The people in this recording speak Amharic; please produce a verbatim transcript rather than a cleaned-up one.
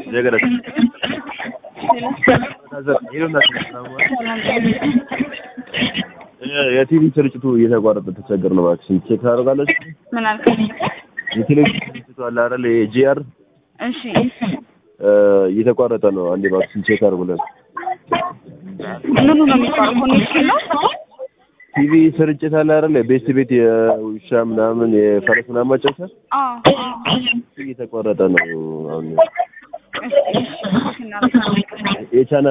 जगह የቲቪ ስርጭቱ እየተቋረጠ ተቸገር ነው እባክሽን ቼክ ታደርጋለሽ ምን አልከኝ የቴሌቪዥን ስርጭቱ አለ አይደል የጂአር እሺ እየተቋረጠ ነው አንዴ እባክሽን ቼክ አድርጉልን ምኑ ነው የሚቋረጠው ኮኔክሽን ነው ቲቪ ስርጭት አለ አይደል ቤት ቤት የውሻ ምናምን የፈረስ ምናምን ማጫወቻ አዎ እየተቋረጠ ነው አሁን እሺ እሺ የቻና